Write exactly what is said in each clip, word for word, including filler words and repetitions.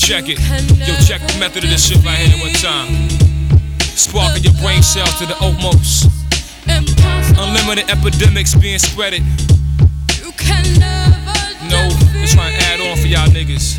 check it. Yo, check the method of this shit right here one time. Sparking your brain cells to the utmost. Unlimited epidemics being spreaded. No, just trying to add on for y'all niggas.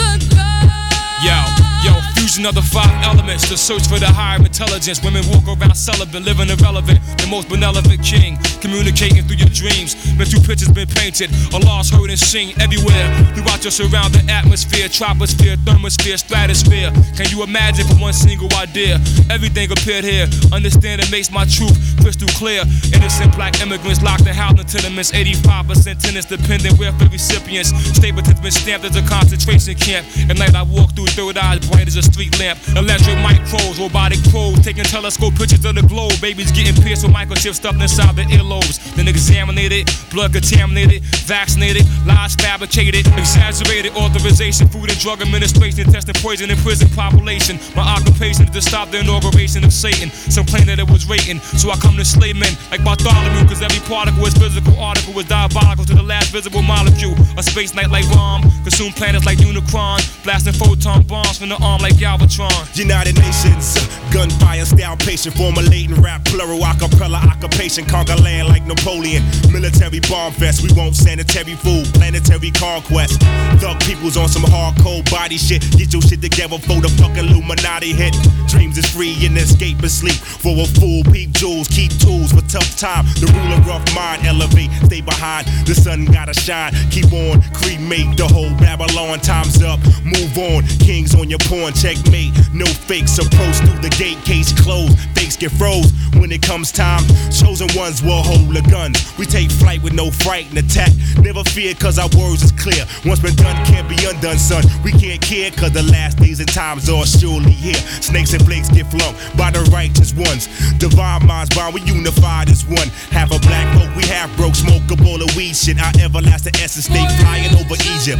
Yo, yo, fusion of the five elements. The search for the higher intelligence. Women walk around celibate, living irrelevant. The most benevolent king, communicating through your dreams. Mental pictures been painted, a lost, heard and seen everywhere. Throughout your surrounding atmosphere, troposphere, thermosphere, stratosphere. Can you imagine for one single idea? Everything appeared here. Understanding makes my truth crystal clear. Innocent black immigrants locked in housing tenements. eighty-five percent tenants dependent welfare recipients. Stapleton's been stamped as a concentration camp. At night I walk through third eyes bright as a street lamp. Electric micros, robotic probes, taking telescope pictures of the globe. Babies getting pierced with microchips stuffed inside their earlobes. Then examinated, blood contaminated, vaccinated, lies fabricated, exaggerated authorization, food and drug administration, testing poison in prison population. My occupation is to stop the inauguration of Satan. Some claim that it was rating, so I come to slay men like Bartholomew, cause every particle is physical, article is diabolical to the last visible molecule. A space night like Rom, consume planets like Unicron, blasting photon bombs from the arm like Galvatron. United Nations, gunfire style patient, formulating rap, plural acapella occupation, conquer land like Napoleon. Military bomb fest, we want sanitary food, planetary conquest. Thug people's on some hardcore body shit. Get your shit together for the fucking Illuminati hit. Dreams is free and escape and sleep. For a fool, peep jewels, keep tools for tough time. The ruler rough mind, elevate, stay behind. The sun gotta shine, keep on, cremate the whole Babylon. Time's up, move on. Kings on your pawn, checkmate. No fakes, approach through the gate, case closed. Fakes get froze when it comes time. Chosen ones will hold the guns. We take flight with no fright and attack. Never fear cause our words is clear. Once been done can't be undone, son. We can't care cause the last days and times are surely here. Snakes and flakes get flung by the righteous ones. Divine minds bound, we unified as one. Half a black folk, we half broke. Smoke a bowl of weed shit. Our everlasting essence stay flying over Egypt.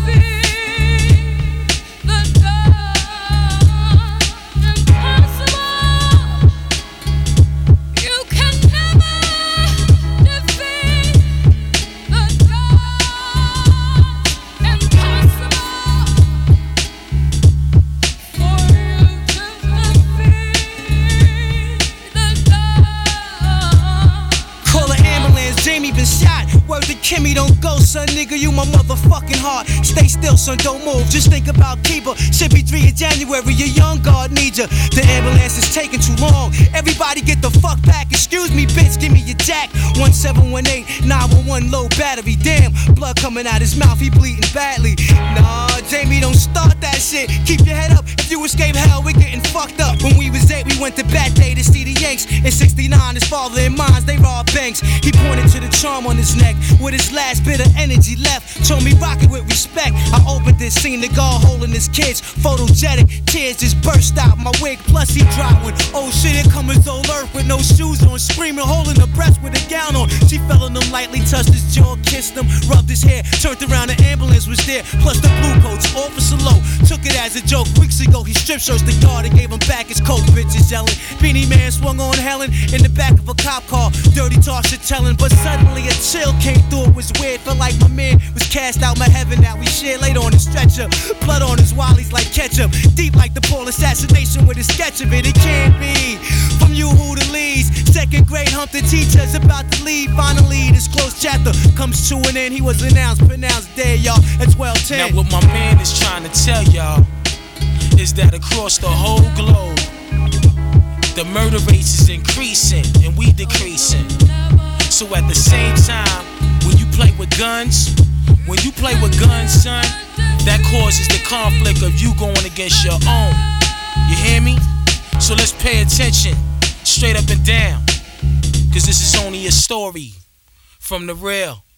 Word to Kimmy, don't go, son, nigga, you my motherfucking heart. Stay still, son, don't move, just think about Kiba. Should be three in January, your young guard needs ya. The ambulance is taking too long, everybody get the fuck back. Excuse me, bitch, give me your jack. One seven one eight, nine one one, low battery. Damn, blood coming out his mouth, he bleeding badly. Nah, Jamie, don't start that shit. Keep your head up, if you escape hell, we're getting fucked up. When we was eight, we went to Bat Day to see the Yanks. In sixty-nine, his father and mines, they robbed banks. He pointed to the charm on his neck with his last bit of energy left. Told me rock it with respect. I opened this scene, the guard holding his kids. Photogenic, tears just burst out my wig. Plus he dropped when, oh shit, here come his old earth with no shoes on. Screaming, holding her breast with a gown on. She fell on him lightly, touched his jaw, kissed him, rubbed his hair. Turned around, the ambulance was there. Plus the blue coats, Officer Low took it as a joke. Weeks ago, he strip searched the guard and gave him back his coat. Bitches yelling. Beanie Man swung on Helen in the back of a cop car. Dirty talk shit telling, but suddenly a chill came through. It was weird, felt like my man was cast out my heaven. Now we share laid on his stretcher. Blood on his wallies like ketchup. Deep like the Paul assassination with a sketch of it. It can't be from you who the leads. Second grade hump the teachers about to leave. Finally, this close chapter comes to an end. He was announced, pronounced dead, y'all, at twelve ten. Now what my man is trying to tell y'all is that across the whole globe, the murder rate is increasing and we decreasing. So at the same time, when you play with guns, when you play with guns, son, that causes the conflict of you going against your own. You hear me? So let's pay attention, straight up and down, cause this is only a story from the real.